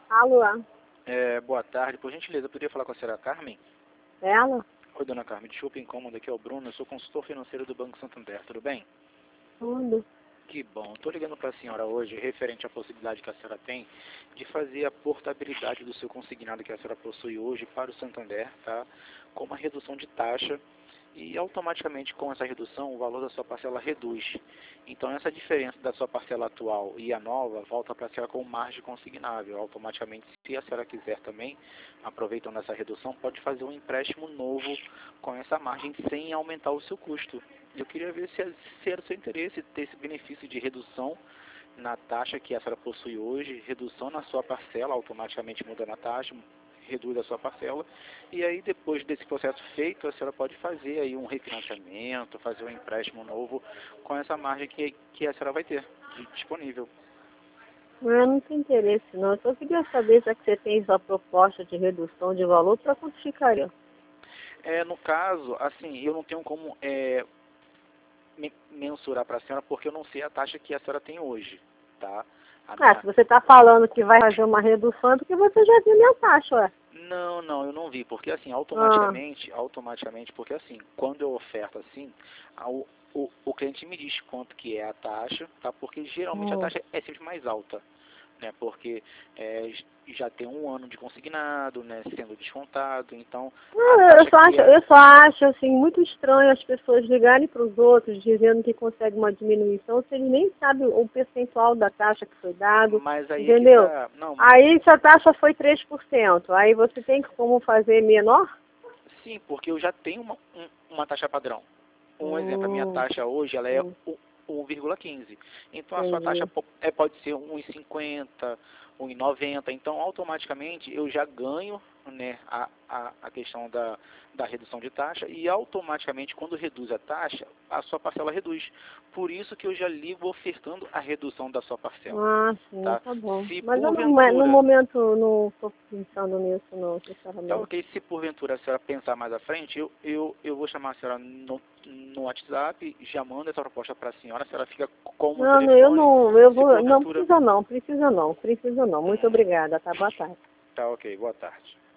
Alô? Boa tarde. Por gentileza, eu poderia falar com a senhora Carmen? Ela? Oi, dona Carmen. Desculpa o incômodo, aqui é o Bruno. Eu sou consultor financeiro do Banco Santander. Tudo bem? Tudo. Que bom. Estou ligando para a senhora hoje, referente à possibilidade que a senhora tem de fazer a portabilidade do seu consignado que a senhora possui hoje para o Santander, tá? Com uma redução de taxa e automaticamente com essa redução o valor da sua parcela reduz. Então essa diferença da sua parcela atual e a nova volta para a senhora com margem consignável. Automaticamente, se a senhora quiser também, aproveitando essa redução, pode fazer um empréstimo novo com essa margem sem aumentar o seu custo. Eu queria ver se era do seu interesse ter esse benefício de redução na taxa que a senhora possui hoje, redução na sua parcela, automaticamente mudando a taxa, reduz a sua parcela, e aí depois desse processo feito, a senhora pode fazer aí um refinanciamento, fazer um empréstimo novo com essa margem que a senhora vai ter disponível. Eu não tenho interesse, não. Eu só queria saber se é que você tem sua proposta de redução de valor, para quanto ficaria? No caso, assim, eu não tenho como mensurar para a senhora porque eu não sei a taxa que a senhora tem hoje, tá? Se você está falando que vai fazer uma redução, é porque você já viu minha taxa, ué. Não, eu não vi, porque assim, Ah, automaticamente, porque assim, quando eu oferto assim, o cliente me diz quanto que é a taxa, tá? Porque geralmente a hum. taxa é sempre mais alta, né? Porque já tem um ano de consignado, né? Sendo descontado, então a Eu taxa só que acho, é... eu só acho assim, muito estranho as pessoas ligarem para os outros dizendo que consegue uma diminuição, se eles nem sabem o percentual da taxa que foi dado, Mas aí é que entendeu? tá... Não, Aí se a taxa foi 3%, aí você tem como fazer menor? sim, porque eu já tenho uma taxa padrão. Um exemplo, a minha Hum, taxa hoje ela é hum, 1,15. Então a sua taxa entendi. pode ser 1,50, 1,90. Então automaticamente eu já ganho, né, a questão da redução de taxa e automaticamente quando reduz a taxa, a sua parcela reduz. Por isso que eu já ligo ofertando a redução da sua parcela. Ah, sim, Tá? tá bom. Se Mas eu não, no porventura momento não estou pensando nisso não, Tá sinceramente. ok, se porventura a senhora pensar mais à frente, eu vou chamar a senhora no WhatsApp, já mando essa proposta para a senhora fica com o meu Não, eu telefone, não, eu se vou, não porventura... precisa não, precisa não, precisa não. Muito obrigada, tá? Boa tarde. Tá ok, boa tarde.